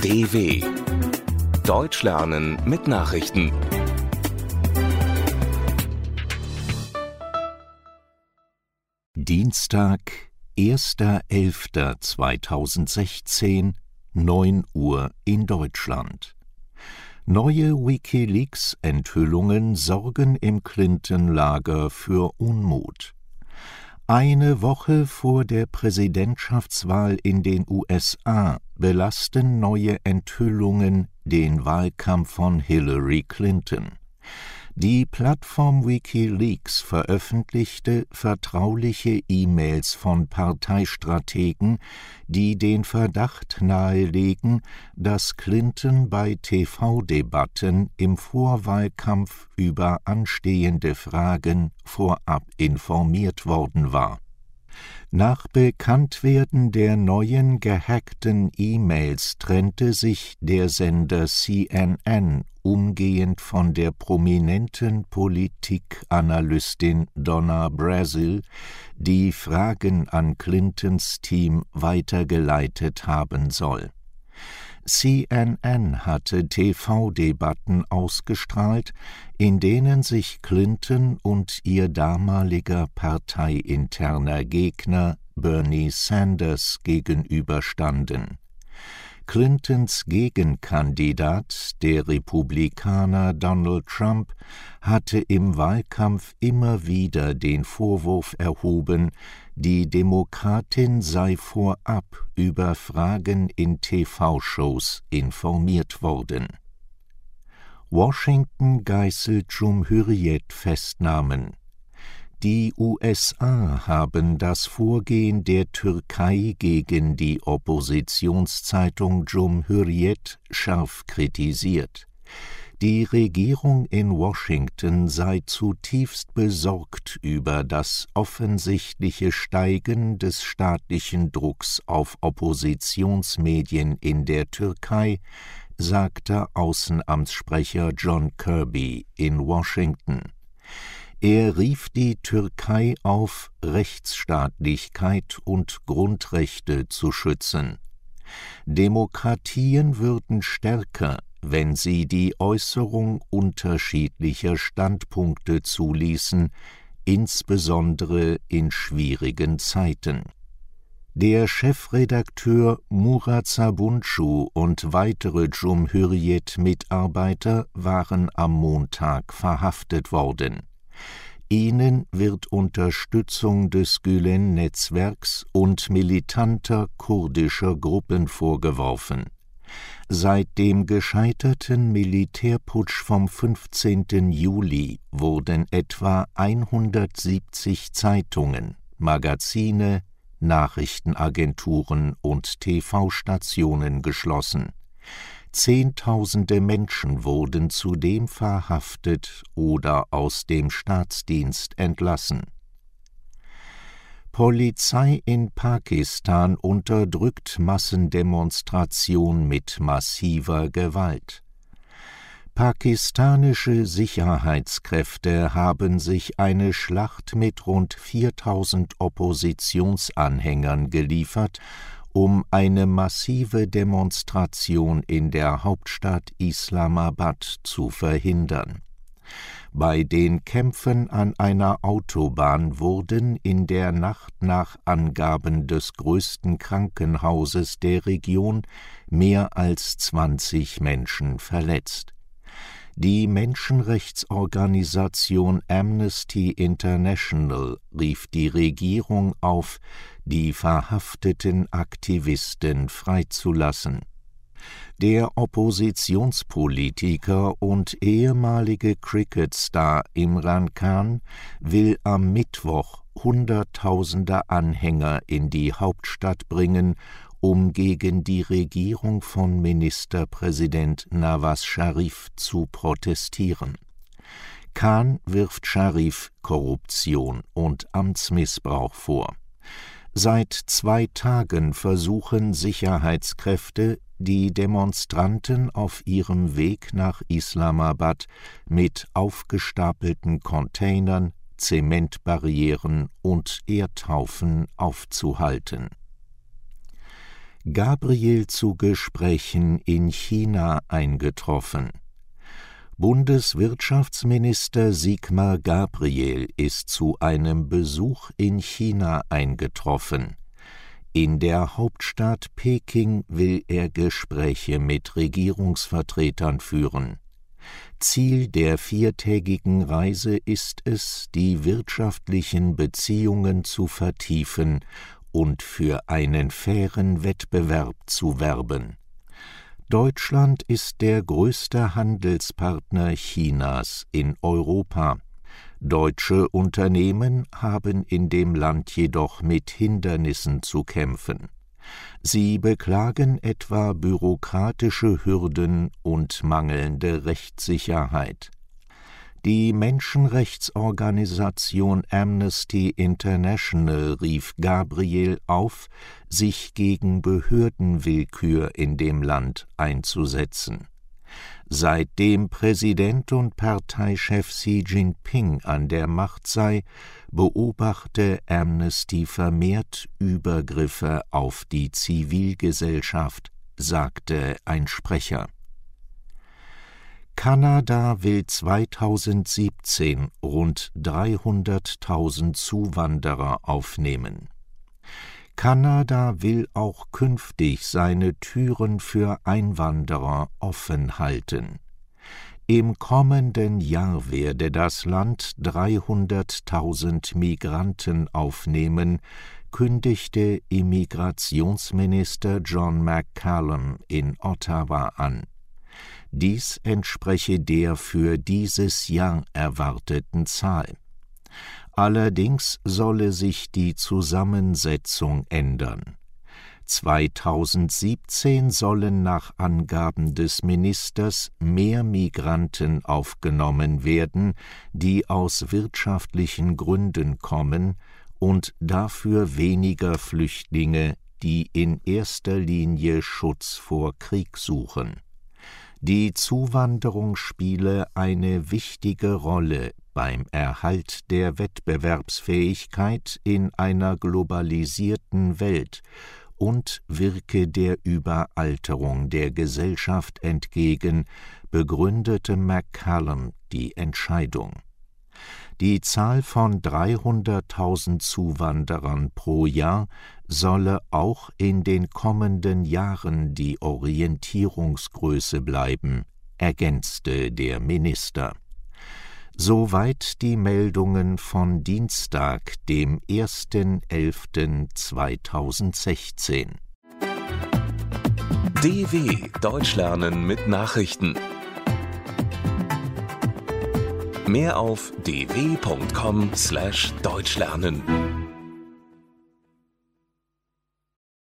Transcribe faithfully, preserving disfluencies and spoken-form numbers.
D W Deutsch lernen mit Nachrichten. Dienstag, erster elfter zweitausendsechzehn, neun Uhr in Deutschland. Neue WikiLeaks-Enthüllungen sorgen im Clinton-Lager für Unmut. Eine Woche vor der Präsidentschaftswahl in den U S A belasten neue Enthüllungen den Wahlkampf von Hillary Clinton. Die Plattform WikiLeaks veröffentlichte vertrauliche E-Mails von Parteistrategen, die den Verdacht nahelegen, dass Clinton bei T V-Debatten im Vorwahlkampf über anstehende Fragen vorab informiert worden war. Nach Bekanntwerden der neuen gehackten E-Mails trennte sich der Sender C N N umgehend von der prominenten Politikanalystin Donna Brazile, die Fragen an Clintons Team weitergeleitet haben soll. C N N hatte T V-Debatten ausgestrahlt, in denen sich Clinton und ihr damaliger parteiinterner Gegner Bernie Sanders gegenüberstanden. Clintons Gegenkandidat, der Republikaner Donald Trump, hatte im Wahlkampf immer wieder den Vorwurf erhoben, die Demokratin sei vorab über Fragen in T V-Shows informiert worden. Washington geißelt Cumhuriyet-Festnahmen. Die U S A haben das Vorgehen der Türkei gegen die Oppositionszeitung Cumhuriyet scharf kritisiert. Die Regierung in Washington sei zutiefst besorgt über das offensichtliche Steigen des staatlichen Drucks auf Oppositionsmedien in der Türkei, sagte Außenamtssprecher John Kirby in Washington. Er rief die Türkei auf, Rechtsstaatlichkeit und Grundrechte zu schützen. Demokratien würden stärker, wenn sie die Äußerung unterschiedlicher Standpunkte zuließen, insbesondere in schwierigen Zeiten. Der Chefredakteur Murat Sabuncu und weitere Cumhuriyet-Mitarbeiter waren am Montag verhaftet worden. Ihnen wird Unterstützung des Gülen-Netzwerks und militanter kurdischer Gruppen vorgeworfen. Seit dem gescheiterten Militärputsch vom fünfzehnten Juli wurden etwa hundertsiebzig Zeitungen, Magazine, Nachrichtenagenturen und T V-Stationen geschlossen. Zehntausende Menschen wurden zudem verhaftet oder aus dem Staatsdienst entlassen. Polizei in Pakistan unterdrückt Massendemonstration mit massiver Gewalt. Pakistanische Sicherheitskräfte haben sich eine Schlacht mit rund viertausend Oppositionsanhängern geliefert, um eine massive Demonstration in der Hauptstadt Islamabad zu verhindern. Bei den Kämpfen an einer Autobahn wurden in der Nacht nach Angaben des größten Krankenhauses der Region mehr als zwanzig Menschen verletzt. Die Menschenrechtsorganisation Amnesty International rief die Regierung auf, die verhafteten Aktivisten freizulassen. Der Oppositionspolitiker und ehemalige Cricket-Star Imran Khan will am Mittwoch Hunderttausende Anhänger in die Hauptstadt bringen, um gegen die Regierung von Ministerpräsident Nawaz Sharif zu protestieren. Khan wirft Sharif Korruption und Amtsmissbrauch vor. Seit zwei Tagen versuchen Sicherheitskräfte, die Demonstranten auf ihrem Weg nach Islamabad mit aufgestapelten Containern, Zementbarrieren und Erdhaufen aufzuhalten. Gabriel zu Gesprächen in China eingetroffen. Bundeswirtschaftsminister Sigmar Gabriel ist zu einem Besuch in China eingetroffen. In der Hauptstadt Peking will er Gespräche mit Regierungsvertretern führen. Ziel der viertägigen Reise ist es, die wirtschaftlichen Beziehungen zu vertiefen und für einen fairen Wettbewerb zu werben. Deutschland ist der größte Handelspartner Chinas in Europa. Deutsche Unternehmen haben in dem Land jedoch mit Hindernissen zu kämpfen. Sie beklagen etwa bürokratische Hürden und mangelnde Rechtssicherheit. Die Menschenrechtsorganisation Amnesty International rief Gabriel auf, sich gegen Behördenwillkür in dem Land einzusetzen. Seitdem Präsident und Parteichef Xi Jinping an der Macht sei, beobachte Amnesty vermehrt Übergriffe auf die Zivilgesellschaft, sagte ein Sprecher. Kanada will zweitausendsiebzehn rund dreihunderttausend Zuwanderer aufnehmen. Kanada will auch künftig seine Türen für Einwanderer offen halten. Im kommenden Jahr werde das Land dreihunderttausend Migranten aufnehmen, kündigte Immigrationsminister John McCallum in Ottawa an. Dies entspreche der für dieses Jahr erwarteten Zahl. Allerdings solle sich die Zusammensetzung ändern. zweitausendsiebzehn sollen nach Angaben des Ministers mehr Migranten aufgenommen werden, die aus wirtschaftlichen Gründen kommen, und dafür weniger Flüchtlinge, die in erster Linie Schutz vor Krieg suchen. Die Zuwanderung spiele eine wichtige Rolle beim Erhalt der Wettbewerbsfähigkeit in einer globalisierten Welt und wirke der Überalterung der Gesellschaft entgegen, begründete McCallum die Entscheidung. Die Zahl von dreihunderttausend Zuwanderern pro Jahr solle auch in den kommenden Jahren die Orientierungsgröße bleiben, ergänzte der Minister. Soweit die Meldungen von Dienstag, dem ersten elften zweitausendsechzehn. D W Deutsch lernen mit Nachrichten. Mehr auf d w punkt com slash deutsch lernen.